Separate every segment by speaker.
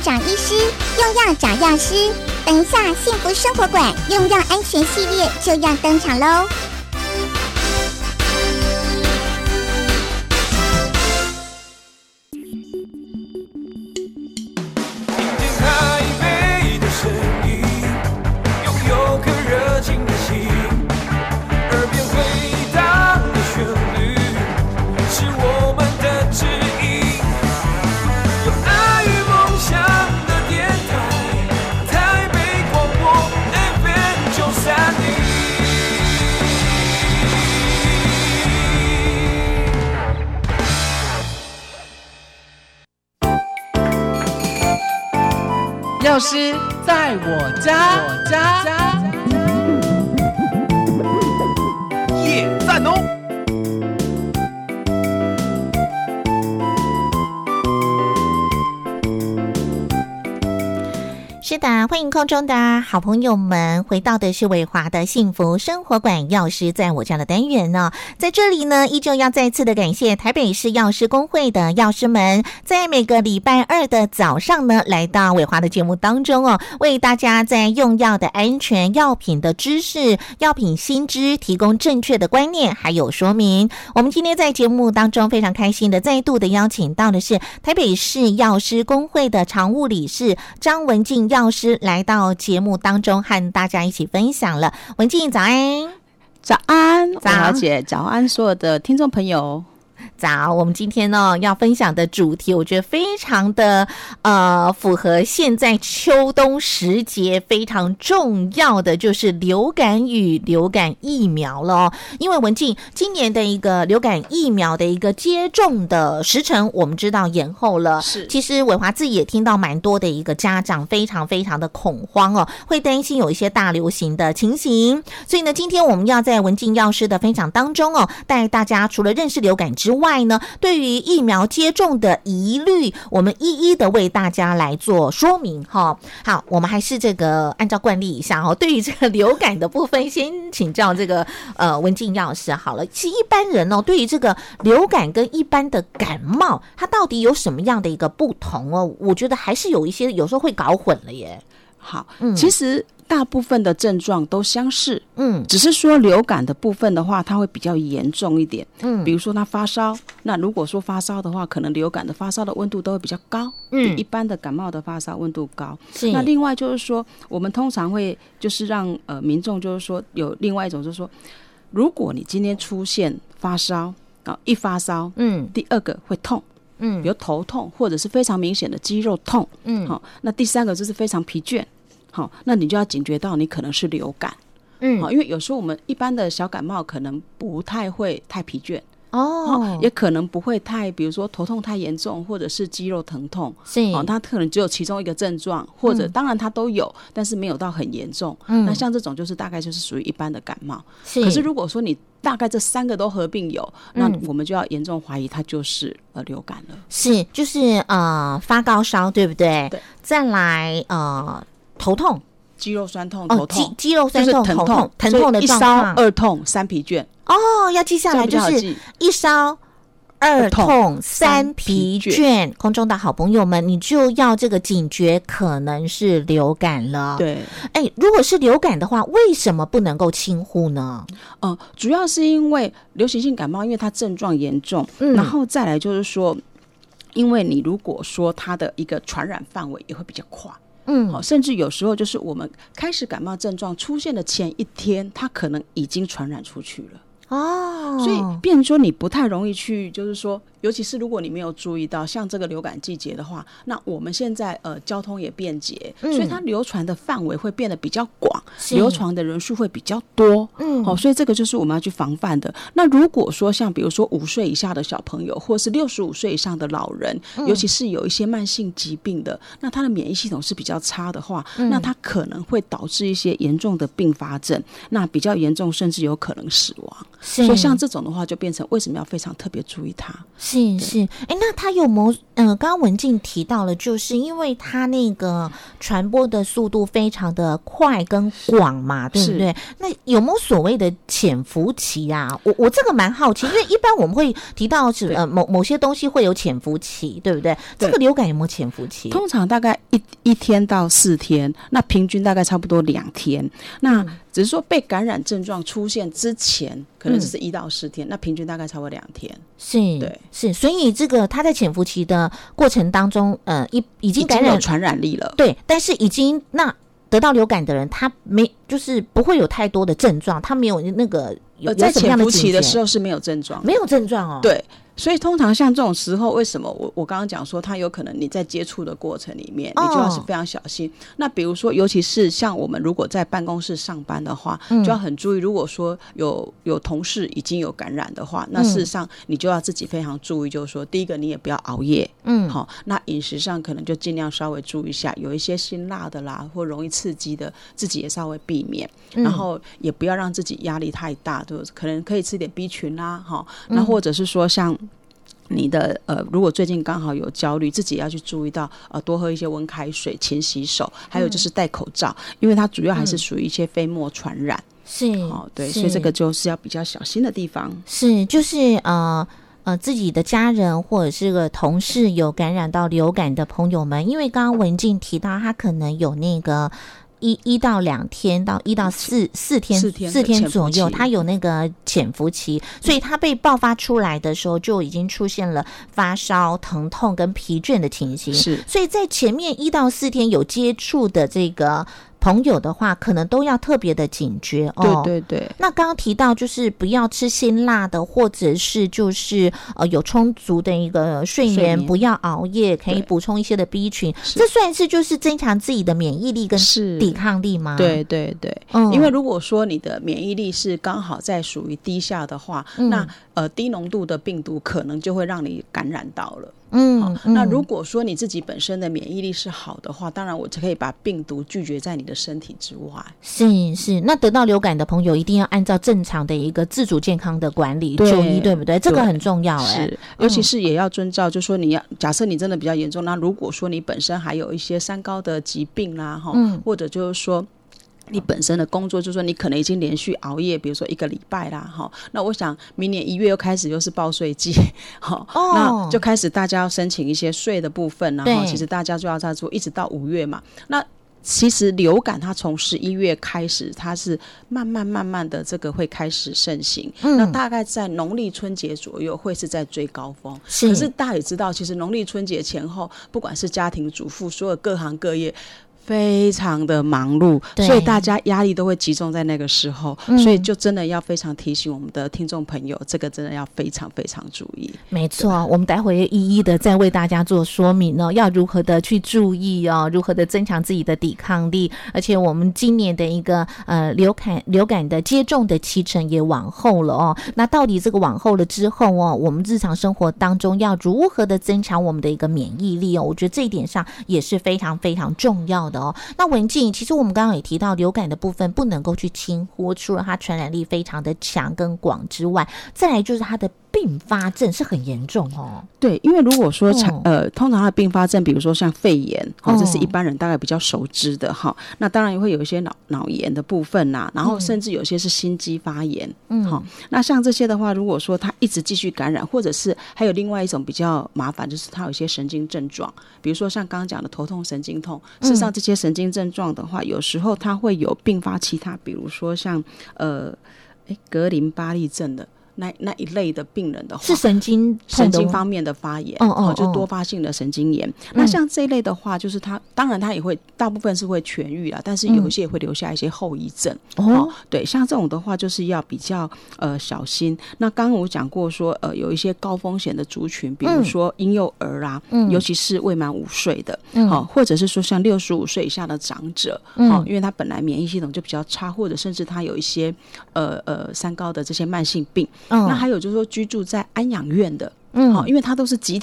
Speaker 1: 找医师，用药找药师。等一下，幸福生活馆用药安全系列就要登场喽！
Speaker 2: 药师在我家，
Speaker 3: 耶，赞哦！
Speaker 4: 是的，欢迎空中的好朋友们回到的是伟华的幸福生活馆药师在我家的单元呢。在这里呢，依旧要再次的感谢台北市药师公会的药师们，在每个礼拜二的早上呢，来到伟华的节目当中哦，为大家在用药的安全、药品的知识、药品新知提供正确的观念还有说明。我们今天在节目当中非常开心的再度的邀请到的是台北市药师公会的常务理事张文静药师来到节目当中和大家一起分享了。文静早安。
Speaker 5: 早安，伟华姐，早安，所有的听众朋友。
Speaker 4: 早，我们今天呢要分享的主题，我觉得非常的符合现在秋冬时节非常重要的就是流感与流感疫苗了。因为文静今年的一个流感疫苗的一个接种的时程，我们知道延后了。
Speaker 5: 是，
Speaker 4: 其实伟华自己也听到蛮多的一个家长非常非常的恐慌哦，会担心有一些大流行的情形。所以呢，今天我们要在文静药师的分享当中哦，带大家除了认识流感之外呢，对于疫苗接种的疑虑，我们一一的为大家来做说明哈。好，我们还是这个按照惯例一下哈，对于这个流感的部分，先请教这个文静药师好了。其实一般人哦，对于这个流感跟一般的感冒，它到底有什么样的一个不同哦？我觉得还是有一些有时候会搞混了耶。
Speaker 5: 好，其实大部分的症状都相似，只是说流感的部分的话，它会比较严重一点，比如说它发烧，那如果说发烧的话，可能流感的发烧的温度都会比较高，比一般的感冒的发烧温度高。那另外就是说，我们通常会就是让民众就是说有另外一种就是说，如果你今天出现发烧一发烧，第二个会痛。比如头痛或者是非常明显的肌肉痛，那第三个就是非常疲倦，那你就要警觉到你可能是流感，因为有时候我们一般的小感冒可能不太会太疲倦，也可能不会太，比如说头痛太严重，或者是肌肉疼痛，它可能只有其中一个症状，或者当然它都有，但是没有到很严重。那像这种就是大概就是属于一般的感冒。可是如果说你大概这三个都合并有，那我们就要严重怀疑它就是流感了。
Speaker 4: 是，就是发高烧，对不对？
Speaker 5: 对。
Speaker 4: 再来头痛。
Speaker 5: 肌肉酸痛、头痛，
Speaker 4: 肌肉酸痛、
Speaker 5: 就是
Speaker 4: 疼痛的状况，
Speaker 5: 一烧二痛三疲倦。
Speaker 4: 要记下来，就是一烧二痛三疲倦。空中的好朋友们，你就要这个警觉，可能是流感了。
Speaker 5: 对，
Speaker 4: 如果是流感的话，为什么不能够轻忽呢？
Speaker 5: 主要是因为流行性感冒，因为它症状严重，然后再来就是说，因为你如果说它的一个传染范围也会比较快。甚至有时候就是我们开始感冒症状出现的前一天，它可能已经传染出去了。所以变成说你不太容易去，就是说尤其是如果你没有注意到像这个流感季节的话，那我们现在交通也便捷，所以它流传的范围会变得比较广，流传的人数会比较多。所以这个就是我们要去防范的。那如果说像比如说5岁以下的小朋友，或是65岁以上的老人，尤其是有一些慢性疾病的，那他的免疫系统是比较差的话，那他可能会导致一些严重的并发症，那比较严重甚至有可能死亡。所以像这种的话就变成为什么要非常特别注意它。
Speaker 4: 是，那它有没有刚刚文静提到了，就是因为它那个传播的速度非常的快跟广嘛，对不对？那有没有所谓的潜伏期啊？我这个蛮好奇，因为一般我们会提到某些东西会有潜伏期，对不对？这个流感有没有潜伏期？
Speaker 5: 通常大概一天到4天，那平均大概差不多2天。那只是说被感染症状出现之前，可能只是1到4天，那平均大概超过2天。
Speaker 4: 是，
Speaker 5: 对，
Speaker 4: 是，所以这个他在潜伏期的过程当中，已经感染，
Speaker 5: 已经有传染力了，
Speaker 4: 对，但是已经那得到流感的人，他就是不会有太多的症状，他没有那个
Speaker 5: 在潜伏期的时候是没有症状，
Speaker 4: 没有症状哦，
Speaker 5: 对。所以通常像这种时候，为什么我刚刚讲说它有可能你在接触的过程里面，你就要是非常小心。那比如说，尤其是像我们如果在办公室上班的话，就要很注意。如果说有同事已经有感染的话，那事实上你就要自己非常注意，就是说，第一个你也不要熬夜，好，那饮食上可能就尽量稍微注意一下，有一些辛辣的啦或容易刺激的，自己也稍微避免。然后也不要让自己压力太大，就可能可以吃点 B 群啦，哈，那或者是说像你的如果最近刚好有焦虑，自己也要去注意到多喝一些温开水，勤洗手，还有就是戴口罩，因为它主要还是属于一些飞沫传染。
Speaker 4: 是，
Speaker 5: 对，所以这个就是要比较小心的地方。
Speaker 4: 是，就是自己的家人或者是个同事有感染到流感的朋友们，因为刚刚文静提到他可能有那个1到2天到1到4天左右，他有那个潜伏期，所以他被爆发出来的时候就已经出现了发烧、疼痛跟疲倦的情形。是，所以在前面1到4天有接触的这个朋友的话，可能都要特别的警觉哦。
Speaker 5: 对对对。
Speaker 4: 那刚刚提到就是不要吃辛辣的，或者是就是有充足的一个睡眠，不要熬夜，可以补充一些的 B 群，这算是就是增强自己的免疫力跟抵抗力吗？
Speaker 5: 对对对。因为如果说你的免疫力是刚好在属于低下的话，那低浓度的病毒可能就会让你感染到了。那如果说你自己本身的免疫力是好的话，当然我就可以把病毒拒绝在你的身体之外。是，那得到流感的朋友一定要按照正常的一个自主健康的管理就医，对不对？这个很重要。是，尤其是也要遵照，就说你要假设你真的比较严重，那如果说你本身还有一些三高的疾病啦，或者就是说你本身的工作，就是说你可能已经连续熬夜，比如说1个礼拜啦，那我想明年1月又开始又是报税季，那就开始大家要申请一些税的部分，然后其实大家就要在做，一直到5月嘛。那其实流感它从11月开始，它是慢慢的这个会开始盛行，那大概在农历春节左右会是在最高峰。可是大家也知道，其实农历春节前后，不管是家庭主妇，所有各行各业非常的忙碌，所以大家压力都会集中在那个时候，所以就真的要非常提醒我们的听众朋友，这个真的要非常非常注意。
Speaker 4: 没错，我们待会一一的再为大家做说明哦，要如何的去注意哦，如何的增强自己的抵抗力。而且我们今年的一个流感的接种的期程也往后了哦，那到底这个往后了之后哦，我们日常生活当中要如何的增强我们的一个免疫力哦，我觉得这一点上也是非常非常重要的。那文静，其实我们刚刚也提到流感的部分不能够去轻忽，除了它传染力非常的强跟广之外，再来就是它的并发症是很严重哦。
Speaker 5: 对，因为如果说通常它的并发症，比如说像肺炎，这是一般人大概比较熟知的哈。那当然也会有一些脑炎的部分呐，然后甚至有些是心肌发炎。那像这些的话，如果说它一直继续感染，或者是还有另外一种比较麻烦，就是它有一些神经症状，比如说像刚刚讲的头痛、神经痛，事实上这些神经症状的话，有时候它会有并发其他，比如说像格林巴利症的那一类的病人的话，
Speaker 4: 是神经
Speaker 5: 方面的发炎，就是多发性的神经炎。那像这一类的话，就是它当然它也会大部分是会痊愈啦，但是有一些也会留下一些后遗症。对，像这种的话就是要比较小心。那刚刚我讲过说有一些高风险的族群，比如说婴幼儿啦，尤其是未满5岁的，或者是说像65岁以下的长者，因为他本来免疫系统就比较差，或者甚至他有一些三高的这些慢性病。那还有就是说居住在安养院的，因为它都是集体嘛，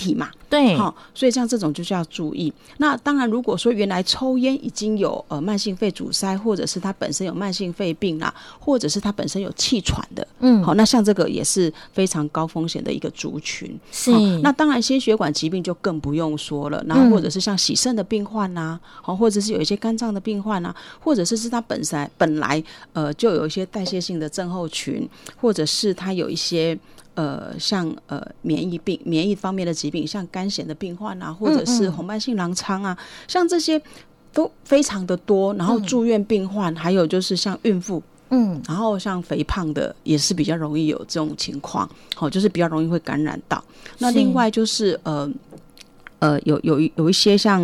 Speaker 4: 对，
Speaker 5: 所以像这种就是要注意。那当然如果说原来抽烟已经有慢性肺阻塞，或者是他本身有慢性肺病啦，或者是他本身有气喘的，好，那像这个也是非常高风险的一个族群。
Speaker 4: 是，
Speaker 5: 那当然心血管疾病就更不用说了，然后或者是像洗肾的病患啊，或者是有一些肝脏的病患啊，或者是他本来就有一些代谢性的症候群，或者是他有一些像免疫方面的疾病，像肝炎的病患啊，或者是红斑性狼疮啊，像这些都非常的多。然后住院病患，还有就是像孕妇，然后像肥胖的也是比较容易有这种情况，就是比较容易会感染到。那另外就是有一些像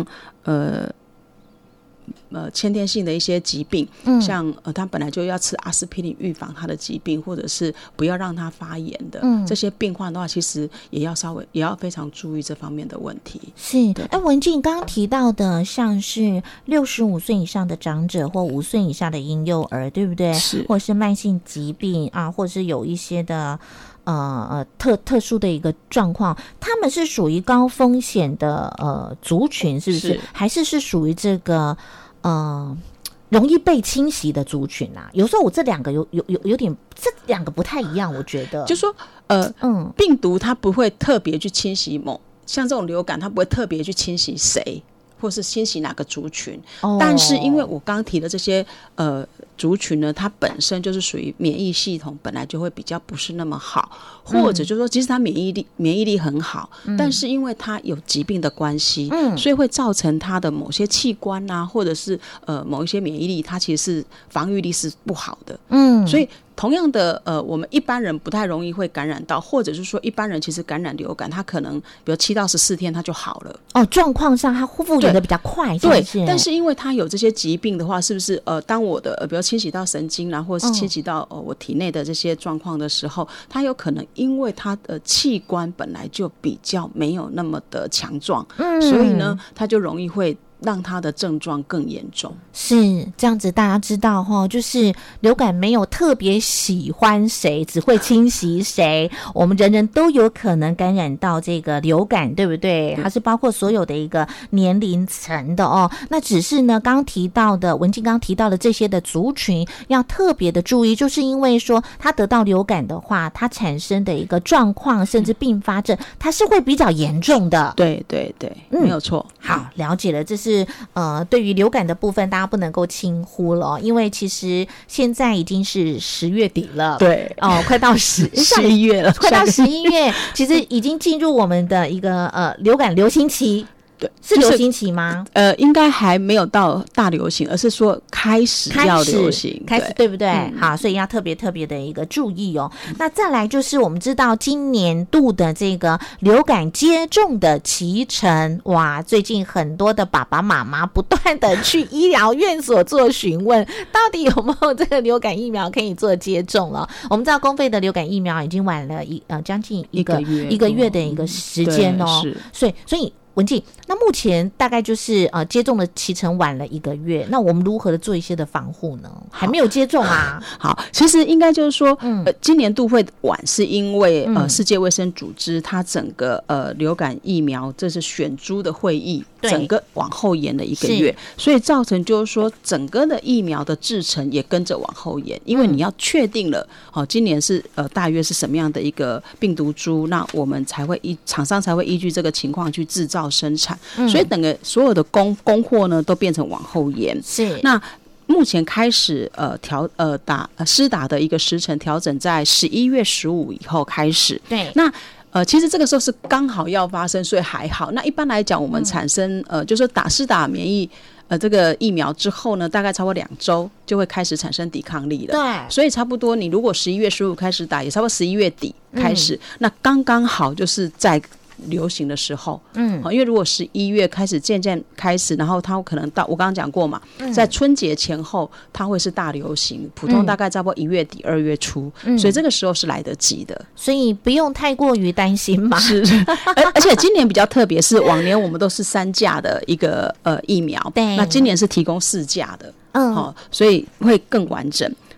Speaker 5: 先天性的一些疾病，像他本来就要吃阿司匹林预防他的疾病，或者是不要让他发炎的，这些病患的话，其实也要非常注意这方面的问题。
Speaker 4: 是，文静刚刚提到的，像是65岁以上的长者或5岁以下的婴幼儿，对不对？
Speaker 5: 是，
Speaker 4: 或者是慢性疾病啊，或者是有一些的特殊的一个状况，他们是属于高风险的族群，是不是？还是属于这个容易被侵袭的族群啊？有时候我这两个有点，这两个不太一样，我觉得。
Speaker 5: 就说病毒它不会特别去侵袭像这种流感，它不会特别去侵袭谁，或是侵袭哪个族群。但是因为我刚提的这些族群呢，它本身就是属于免疫系统本来就会比较不是那么好，或者就是说其实它免疫力很好，但是因为它有疾病的关系，所以会造成它的某些器官啊，或者是某一些免疫力，它其实是防御力是不好的。所以同样的我们一般人不太容易会感染到，或者是说一般人其实感染流感，它可能比如7到14天它就好了。
Speaker 4: 状况上它复原的比较快，
Speaker 5: 对。但是因为它有这些疾病的话，是不是当我的比如侵袭到神经啦，或者是侵袭到我体内的这些状况的时候，它有可能因为它的器官本来就比较没有那么的强壮，所以呢它就容易会让他的症状更严重。
Speaker 4: 是这样子，大家知道就是流感没有特别喜欢谁，只会侵袭谁，我们人人都有可能感染到这个流感，对不对？它是包括所有的一个年龄层的那只是呢刚提到的文静刚提到的这些的族群要特别的注意，就是因为说他得到流感的话，他产生的一个状况甚至并发症，它是会比较严重的。
Speaker 5: 对对对，没有错。
Speaker 4: 好，了解了，这是对于流感的部分大家不能够轻忽了，因为其实现在已经是10月底了，
Speaker 5: 对
Speaker 4: 快到11月了，快到11月其实已经进入我们的一个流感流行期。
Speaker 5: 对，
Speaker 4: 是流行期吗？
Speaker 5: 应该还没有到大流行，而是说开始要流行，
Speaker 4: 开始对不对？好，所以要特别的一个注意哦。那再来就是我们知道今年度的这个流感接种的期程，哇，最近很多的爸爸妈妈不断的去医疗院所做询问，到底有没有这个流感疫苗可以做接种了？我们知道公费的流感疫苗已经晚了将近一个月的一个时间哦，所以文静，那目前大概就是接种的期程晚了1个月，那我们如何的做一些的防护呢？还没有接种啊。
Speaker 5: 好，其实应该就是说，今年度会晚，是因为世界卫生组织它整个流感疫苗这是选株的会议，整个往后延了1个月，所以造成就是说整个的疫苗的制程也跟着往后延，因为你要确定了今年是大约是什么样的一个病毒株，那我们才会厂商才会依据这个情况去制造生产，所以整个所有的供货呢都变成往后延。
Speaker 4: 是，
Speaker 5: 那目前开始施打的一个时程调整在11月15以后开始。
Speaker 4: 对，
Speaker 5: 那其实这个时候是刚好要发生，所以还好。那一般来讲，我们产生就是施打免疫这个疫苗之后呢，大概超过2周就会开始产生抵抗力了。
Speaker 4: 对，
Speaker 5: 所以差不多你如果11月15开始打，也差不多11月底开始，那刚刚好就是在流行的时候，因为如果11月开始渐渐开始，然后它可能到我刚刚讲过嘛，在春节前后它会是大流行，普通大概差不多1月底2月初，所以这个时候是来得及的，
Speaker 4: 所以不用太过于担心嘛。
Speaker 5: 是，而且今年比较特别，是往年我们都是3价的一个疫苗，
Speaker 4: 对，
Speaker 5: 那今年是提供4价的，所以会更完整。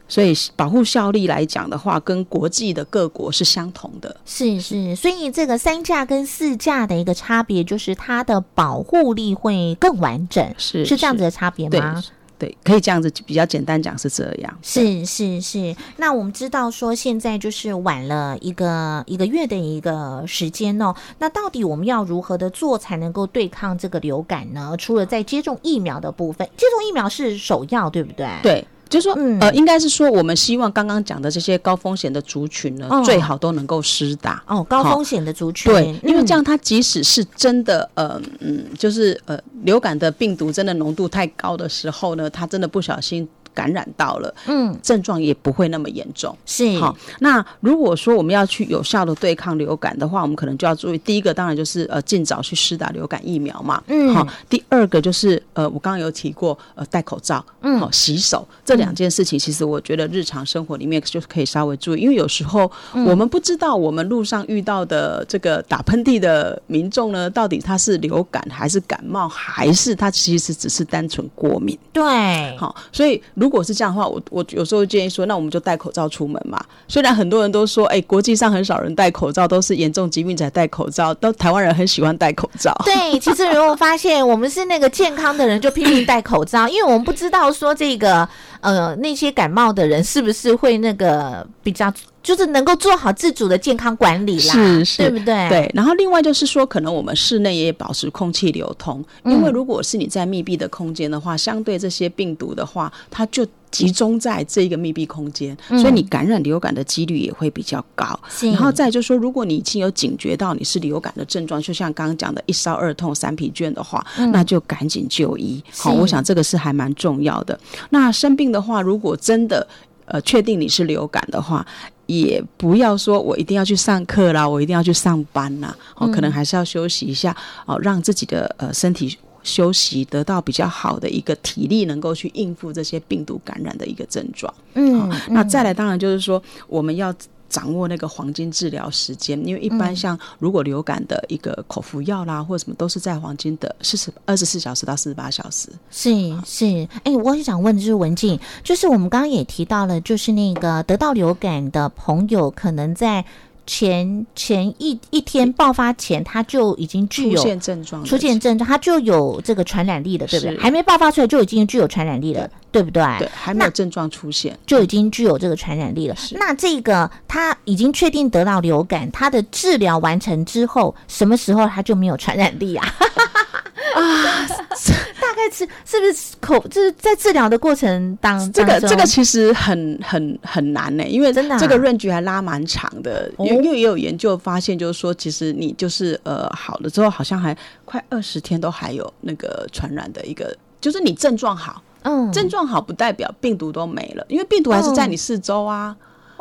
Speaker 5: 所以保护效力来讲的话，跟国际的各国是相同的。
Speaker 4: 是，所以这个3价跟4价的一个差别，就是它的保护力会更完整，是这样子的差别吗？
Speaker 5: 对，可以这样子比较简单讲是这样。是。
Speaker 4: 那我们知道说现在就是晚了一个月的一个时间哦。那到底我们要如何的做才能够对抗这个流感呢？除了在接种疫苗的部分，接种疫苗是首要，对不对？
Speaker 5: 对。就是说，应该是说，我们希望刚刚讲的这些高风险的族群呢，最好都能够施打。高
Speaker 4: 风险的族群，
Speaker 5: 对，因为这样它即使是真的，就是流感的病毒真的浓度太高的时候呢，它真的不小心感染到了，症状也不会那么严重。
Speaker 4: 是。
Speaker 5: 好，那如果说我们要去有效的对抗流感的话，我们可能就要注意，第一个当然就是尽早去施打流感疫苗嘛。好，第二个就是我刚刚有提过戴口罩，洗手这2件事情，其实我觉得日常生活里面就可以稍微注意，因为有时候我们不知道我们路上遇到的这个打喷嚏的民众呢，到底他是流感还是感冒，还是他其实只是单纯过敏。
Speaker 4: 对。
Speaker 5: 好，所以如果是这样的话，我有时候建议说，那我们就戴口罩出门嘛。虽然很多人都说，国际上很少人戴口罩，都是严重疾病才戴口罩，都台湾人很喜欢戴口罩。
Speaker 4: 对，其实如果发现我们是那个健康的人，就拼命戴口罩，因为我们不知道说这个那些感冒的人是不是会那个比较。就是能够做好自主的健康管理啦，是，对不对？
Speaker 5: 对。然后另外就是说，可能我们室内也保持空气流通，因为如果是你在密闭的空间的话，相对这些病毒的话，它就集中在这个密闭空间，所以你感染流感的几率也会比较高。然后再就是说，如果你已经有警觉到你是流感的症状，就像刚刚讲的1烧2痛3疲倦的话，那就赶紧就医。好，我想这个是还蛮重要的。那生病的话，如果真的确定你是流感的话，也不要说我一定要去上课啦，我一定要去上班啦，可能还是要休息一下，让自己的身体休息，得到比较好的一个体力，能够去应付这些病毒感染的一个症状。那再来当然就是说，我们要掌握那个黄金治疗时间，因为一般像如果流感的一个口服药啦或者什么，都是在黄金的24小时到48小时。
Speaker 4: 是。我也想问的就是文静，就是我们刚刚也提到了，就是那个得到流感的朋友，可能在前一天爆发前，他就已经具有出现症状，他就有这个传染力了，对不对？还没爆发出来就已经具有传染力了，对不对？
Speaker 5: 对，还没有症状出现
Speaker 4: 就已经具有这个传染力了。那这个他已经确定得到流感，他的治疗完成之后，什么时候他就没有传染力啊？大概是不是就是在治疗的过程当中，
Speaker 5: 这个其实很难呢，因为真的这个range还拉蛮长的，因为也有研究发现，就是说其实你就是好了之后，好像还快20天都还有那个传染的一个，就是你症状好，症状好不代表病毒都没了，因为病毒还是在你四周啊。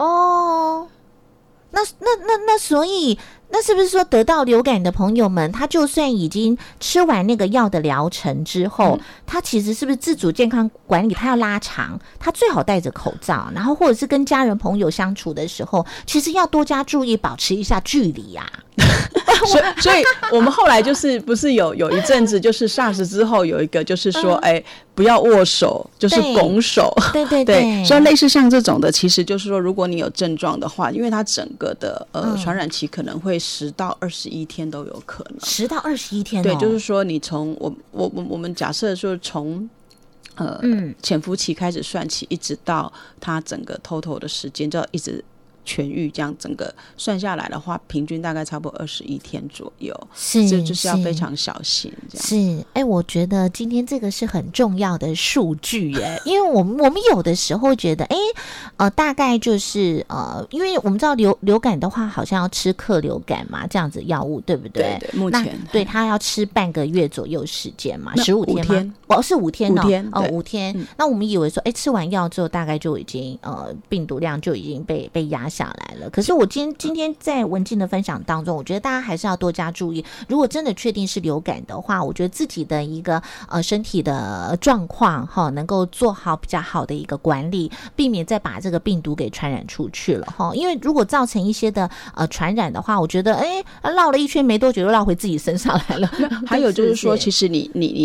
Speaker 4: 那所以那是不是说得到流感的朋友们，他就算已经吃完那个药的疗程之后，他其实是不是自主健康管理他要拉长，他最好戴着口罩，然后或者是跟家人朋友相处的时候，其实要多加注意，保持一下距离啊。
Speaker 5: 所以我们后来就是不是有一阵子，就是 SARS 之后有一个就是说不要握手，就是拱手。对，所以类似像这种的，其实就是说如果你有症状的话，因为它整个的传染期可能会10到21天都有可能。10
Speaker 4: 到21天。
Speaker 5: 对，就是说你从我们假设说从潜伏期开始算起，一直到它整个 total 的时间，就要一直痊愈，这样整个算下来的话，平均大概差不多21天左右。这就是要非常小心这样。
Speaker 4: 是，我觉得今天这个是很重要的数据耶，因为我们有的时候觉得大概就是因为我们知道流感的话，好像要吃克流感嘛，这样子药物，对不对？
Speaker 5: 对，目前
Speaker 4: 对他要吃半个月左右时间嘛，15天吗？是5天5天。那我们以为说吃完药之后大概就已经病毒量就已经被压下来了。可是我今天在文静的分享当中，我觉得大家还是要多加注意，如果真的确定是流感的话，我觉得自己的一个身体的状况能够做好比较好的一个管理，避免再把这个病毒给传染出去了因为如果造成一些的传染的话，我觉得绕了一圈没多久又绕回自己身上来了。
Speaker 5: 还有就是说其实你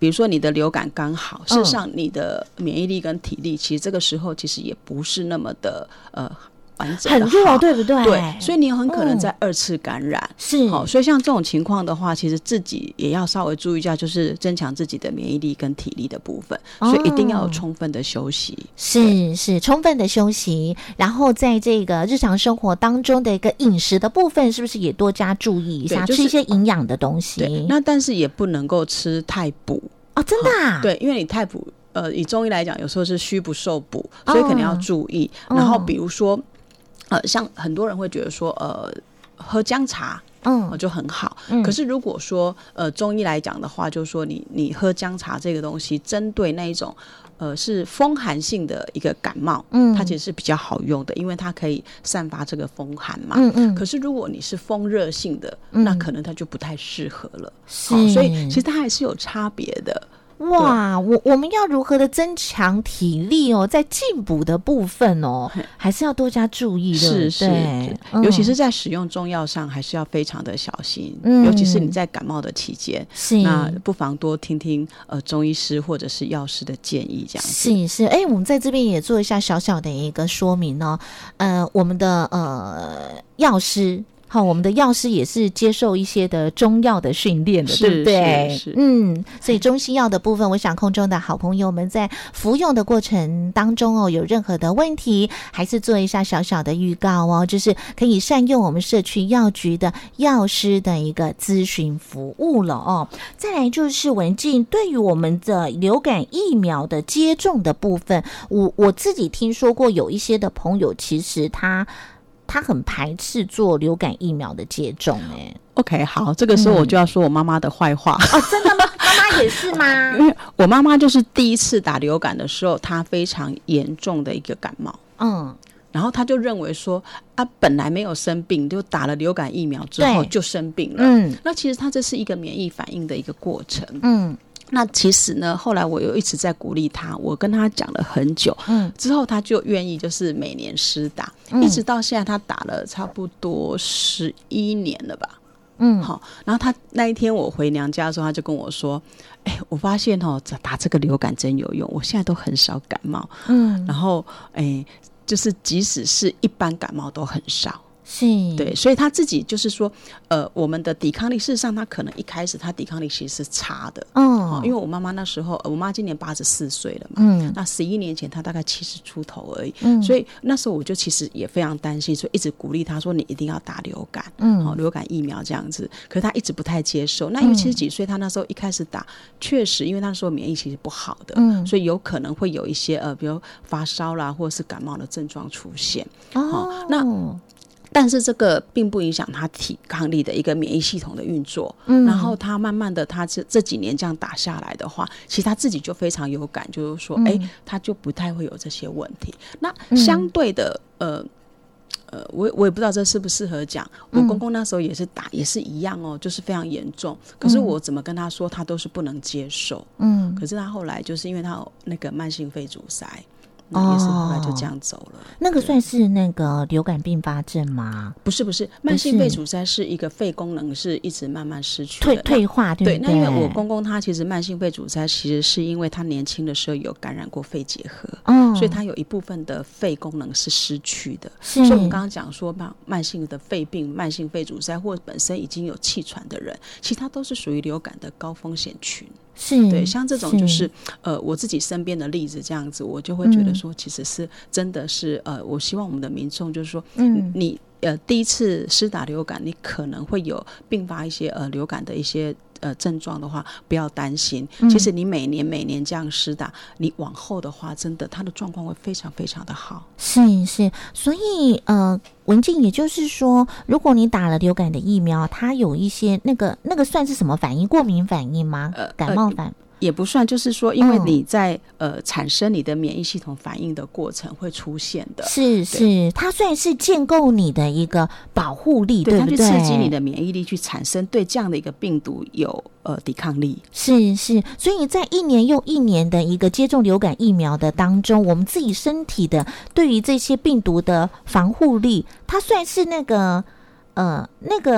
Speaker 5: 比如说你的流感刚好，事实上你的免疫力跟体力其实这个时候其实也不是那么的完整的
Speaker 4: 很弱，对不对？
Speaker 5: 对，所以你很可能在2次感染。
Speaker 4: 是，
Speaker 5: 所以像这种情况的话，其实自己也要稍微注意一下，就是增强自己的免疫力跟体力的部分，所以一定要有充分的休息。
Speaker 4: 是充分的休息，然后在这个日常生活当中的一个饮食的部分，是不是也多加注意一下，吃一些营养的东西？
Speaker 5: 对，那但是也不能够吃太补
Speaker 4: 哦，真的啊？
Speaker 5: 对，因为你太补，以中医来讲，有时候是虚不受补，所以可能要注意。然后比如说。像很多人会觉得说，喝姜茶，就很好。可是如果说，中医来讲的话，就是说你喝姜茶这个东西，针对那一种，是风寒性的一个感冒，它其实是比较好用的，因为它可以散发这个风寒嘛。可是如果你是风热性的，那可能它就不太适合了。所以其实它还是有差别的。
Speaker 4: 哇，我们要如何的增强体力哦，在进补的部分哦，还是要多加注意的，
Speaker 5: 是，尤其是在使用中药上，还是要非常的小心。尤其是你在感冒的期间，那不妨多听听中医师或者是药师的建议，这样子。
Speaker 4: 是，我们在这边也做一下小小的一个说明哦。我们的药师。好，我们的药师也是接受一些的中药的训练的，对不对？
Speaker 5: 是，
Speaker 4: 所以中西药的部分，我想空中的好朋友们在服用的过程当中哦，有任何的问题，还是做一下小小的预告哦，就是可以善用我们社区药局的药师的一个咨询服务了哦。再来就是文静，对于我们的流感疫苗的接种的部分，我自己听说过有一些的朋友，其实他很排斥做流感疫苗的接种。
Speaker 5: OK， 好，这个时候我就要说我妈妈的坏话。
Speaker 4: 哦，真的吗？妈妈也是吗？
Speaker 5: 因为我妈妈就是第一次打流感的时候，她非常严重的一个感冒。然后她就认为说本来没有生病，就打了流感疫苗之后就生病了。那其实她这是一个免疫反应的一个过程。那其实呢，后来我又一直在鼓励他，我跟他讲了很久，之后他就愿意就是每年施打，一直到现在他打了差不多11年了吧。好，然后他那一天我回娘家的时候，他就跟我说，我发现打这个流感针有用，我现在都很少感冒。然后就是即使是一般感冒都很少。
Speaker 4: 是，
Speaker 5: 对，所以他自己就是说，我们的抵抗力，事实上他可能一开始他抵抗力其实是差的。因为我妈妈那时候，我妈今年84岁了嘛，那11年前她大概70出头而已。所以那时候我就其实也非常担心，所以一直鼓励她说你一定要打流感，流感疫苗这样子。可是她一直不太接受。那因为70几岁，她那时候一开始打，确实因为她那时候免疫其实不好的，所以有可能会有一些比如发烧啦，或者是感冒的症状出现。但是这个并不影响他抵抗力的一个免疫系统的运作。然后他慢慢的，他这几年这样打下来的话，其实他自己就非常有感，就是说，他就不太会有这些问题。那相对的，我也不知道这适不适合讲。我公公那时候也是打，也是一样哦，就是非常严重。可是我怎么跟他说，他都是不能接受。可是他后来就是因为他有那个慢性肺阻塞。那也是后来就这样走了。
Speaker 4: 那个算是那个流感并发症吗？
Speaker 5: 不是，慢性肺阻塞是一个肺功能是一直慢慢失去的
Speaker 4: 退化，对不对？
Speaker 5: 那因为我公公他其实慢性肺阻塞，其实是因为他年轻的时候有感染过肺结核，所以他有一部分的肺功能是失去的。所以我们刚刚讲说慢性的肺病、慢性肺阻塞，或本身已经有气喘的人，其实他都是属于流感的高风险群。对，像这种就是我自己身边的例子这样子，我就会觉得说，其实是真的是我希望我们的民众就是说，你第一次施打流感，你可能会有并发一些流感的一些症状的话，不要担心。其实你每年这样施打，你往后的话，真的他的状况会非常非常的好。
Speaker 4: 是，所以文静，也就是说，如果你打了流感的疫苗，它有一些那个算是什么反应？过敏反应吗？感冒反应？
Speaker 5: 也不算，就是说因为你在产生你的免疫系统反应的过程会出现的。
Speaker 4: 是，它算是建构你的一个保护力，对不对？
Speaker 5: 它去刺激你的免疫力，去产生对这样的一个病毒有抵抗力。
Speaker 4: 是，所以在一年又一年的一个接种流感疫苗的当中，我们自己身体的对于这些病毒的防护力，它算是那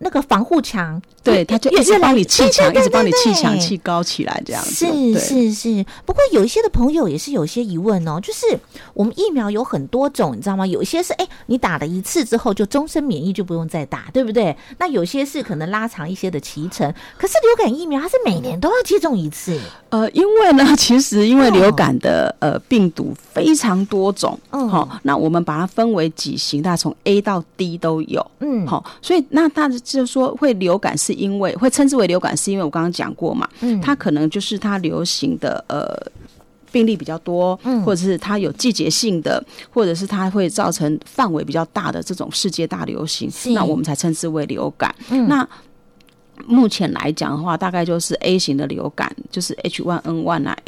Speaker 4: 那个防护墙，
Speaker 5: 对，他就一直帮你气墙，一直帮你气墙气高起来，这样子。
Speaker 4: 是。不过有一些的朋友也是有些疑问哦，就是我们疫苗有很多种，你知道吗？有一些是你打了一次之后就终身免疫，就不用再打，对不对？那有些是可能拉长一些的期程，可是流感疫苗它是每年都要接种一次。
Speaker 5: 因为呢，其实因为流感的病毒非常多种，那我们把它分为几型，大概从 A 到 D 都有，所以那大家就说会流感是因为会称之为流感，是因为我刚刚讲过嘛，它可能就是它流行的病例比较多，或者是它有季节性的，或者是它会造成范围比较大的这种世界大流行，那我们才称之为流感。那目前来讲的话，大概就是 A 型的流感，就是 H1N1 啊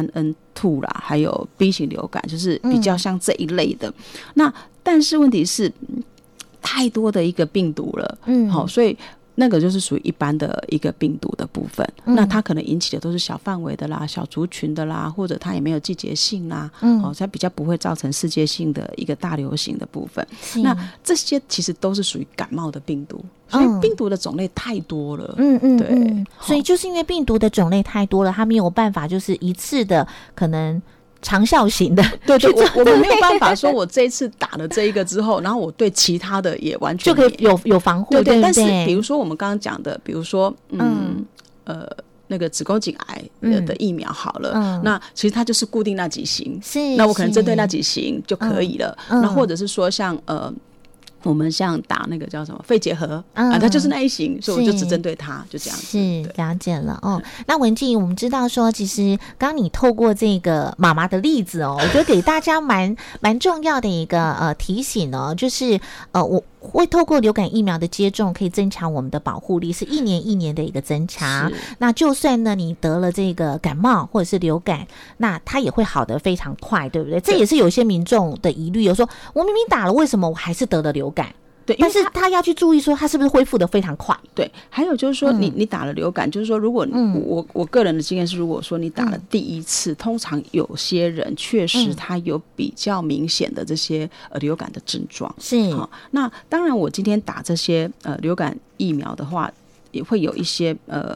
Speaker 5: H3N2 啦，还有 B 型流感，就是比较像这一类的。那但是问题是太多的一个病毒了，所以那个就是属于一般的一个病毒的部分，那它可能引起的都是小范围的啦、小族群的啦，或者它也没有季节性啦，它比较不会造成世界性的一个大流行的部分。那这些其实都是属于感冒的病毒，所以病毒的种类太多了，对，
Speaker 4: 所以就是因为病毒的种类太多了，它没有办法就是一次的可能长效型的，
Speaker 5: 对，我们没有办法说我这一次打了这一个之后，然后我对其他的也完全
Speaker 4: 就可以有防护，对。
Speaker 5: 但是比如说我们刚刚讲的，比如说那个子宫颈癌的疫苗好了，那其实它就是固定那几型，那我可能针对那几型就可以了。那或者是说像我们像打那个叫什么肺结核它就是那一型，所以我就只针对它，就这样子。
Speaker 4: 是了解了那文静，我们知道说，其实刚你透过这个妈妈的例子我觉得给大家蛮重要的一个提醒就是我会透过流感疫苗的接种，可以增强我们的保护力，是一年一年的一个增强。那就算呢你得了这个感冒或者是流感，那它也会好得非常快，对不对？这也是有些民众的疑虑，有说我明明打了，为什么我还是得了流感？对，但是他要去注意说他是不是恢复的非常快。
Speaker 5: 对，还有就是说你打了流感，就是说如果我个人的经验是，如果说你打了第一次，通常有些人确实他有比较明显的这些流感的症状。是那当然我今天打这些流感疫苗的话，也会有一些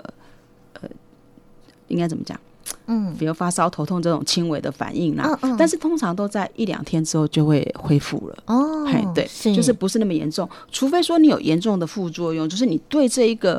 Speaker 5: 应该怎么讲？比如发烧、头痛这种轻微的反应啦，但是通常都在1-2天之后就会恢复了。对，就是不是那么严重，除非说你有严重的副作用，就是你对这一个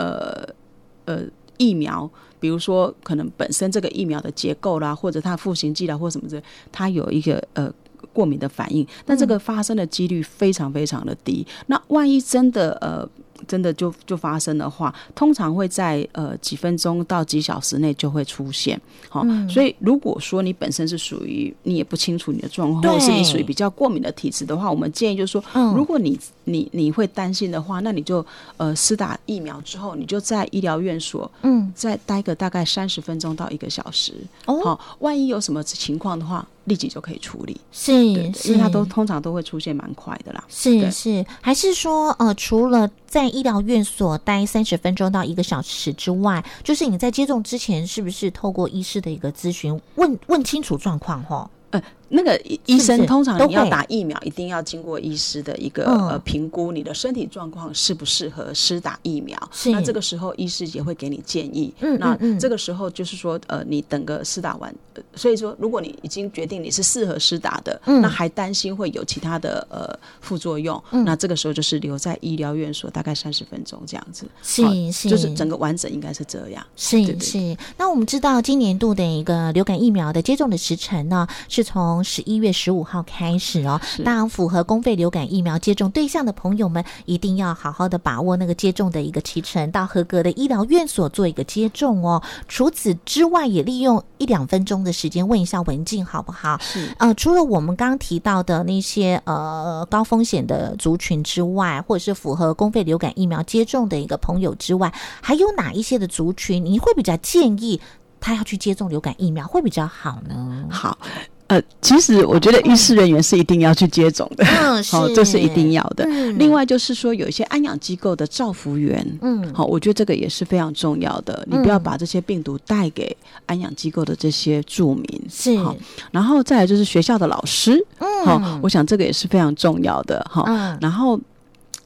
Speaker 5: 疫苗，比如说可能本身这个疫苗的结构啦，或者它的赋形剂啦，或什么之类，它有一个过敏的反应，但这个发生的几率非常非常的低。那万一真的就发生的话，通常会在几分钟到几小时内就会出现。所以如果说你本身是属于你也不清楚你的状况，或者是你属于比较过敏的体质的话，我们建议就是说，如果你会担心的话，那你就施打疫苗之后，你就在医疗院所再待个大概30分钟到1个小时。万一有什么情况的话，立即就可以处理。是，因为它通常都会出现蛮快的啦。
Speaker 4: 是，还是说除了在医疗院所待30分钟到1个小时之外，就是你在接种之前是不是透过医师的一个咨询，问清楚状况
Speaker 5: 那个医生通常你要打疫苗，一定要经过医师的一个评估你的身体状况适不适合施打疫苗。那这个时候医师也会给你建议。那这个时候就是说你等个施打完，所以说如果你已经决定你是适合施打的，那还担心会有其他的副作用，那这个时候就是留在医疗院所大概30分钟这样子。是，就是整个完整应该是这样。
Speaker 4: 是。那我们知道今年度的一个流感疫苗的接种的时程呢，是从11月15号开始当然符合公费流感疫苗接种对象的朋友们，一定要好好的把握那个接种的一个期程，到合格的医疗院所做一个接种除此之外，也利用1-2分钟的时间问一下文静好不好？除了我们刚刚提到的那些高风险的族群之外，或者是符合公费流感疫苗接种的一个朋友之外，还有哪一些的族群你会比较建议他要去接种流感疫苗会比较好呢？
Speaker 5: 好。其实我觉得医师人员是一定要去接种的，这是一定要的。另外就是说，有一些安养机构的照服员，我觉得这个也是非常重要的。你不要把这些病毒带给安养机构的这些住民。是，然后再来就是学校的老师，我想这个也是非常重要的。然后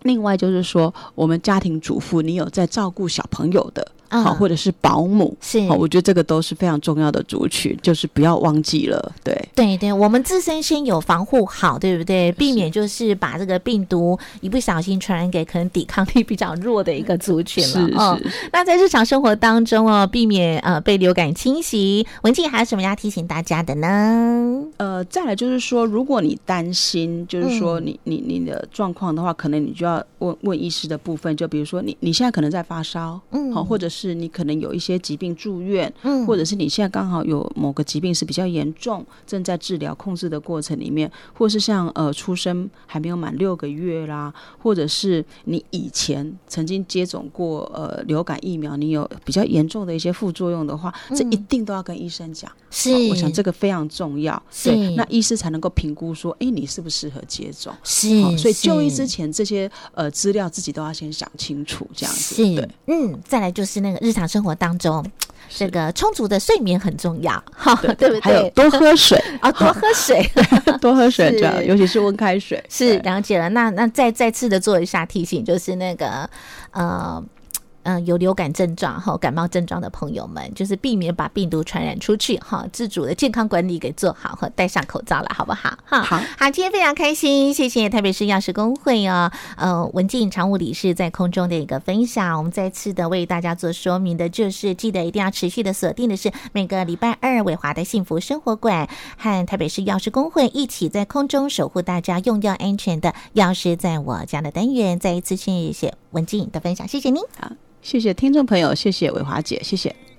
Speaker 5: 另外就是说，我们家庭主妇，你有在照顾小朋友的。好，或者是保姆，
Speaker 4: 是
Speaker 5: 好，我觉得这个都是非常重要的族群，就是不要忘记了，对，
Speaker 4: 我们自身先有防护好，对不对？避免就是把这个病毒一不小心传染给可能抵抗力比较弱的一个族群了。
Speaker 5: 是。
Speaker 4: 那在日常生活当中避免被流感侵袭，文静还有什么要提醒大家的呢？
Speaker 5: 再来就是说，如果你担心，就是说你的状况的话，可能你就要问医师的部分，就比如说你现在可能在发烧，好，或者是你可能有一些疾病住院，或者是你现在刚好有某个疾病是比较严重，正在治疗控制的过程里面，或是像出生还没有满6个月啦，或者是你以前曾经接种过流感疫苗，你有比较严重的一些副作用的话，这一定都要跟医生讲。
Speaker 4: 是，
Speaker 5: 我想这个非常重要。对，那医师才能够评估说，你适不适合接种。
Speaker 4: 是，
Speaker 5: 所以就医之前这些资料自己都要先想清楚，这样子。
Speaker 4: 是，
Speaker 5: 对，
Speaker 4: 再来就是那个日常生活当中，这个充足的睡眠很重要，对不对？
Speaker 5: 还有多喝水
Speaker 4: 多喝水，
Speaker 5: 多喝水，这样，尤其是温开水。
Speaker 4: 是，了解了。那再次的做一下提醒，就是那个有流感症状和感冒症状的朋友们，就是避免把病毒传染出去哈，自主的健康管理给做好和戴上口罩了，好不好？好，今天非常开心，谢谢台北市药师公会文静常务理事在空中的一个分享。我们再次的为大家做说明的就是，记得一定要持续的锁定的是每个礼拜二伟华的幸福生活馆和台北市药师公会一起在空中守护大家用药安全的药师在我家的单元。再一次谢谢文静的分享，谢谢您。
Speaker 5: 好，谢谢听众朋友，谢谢伟华姐，谢谢。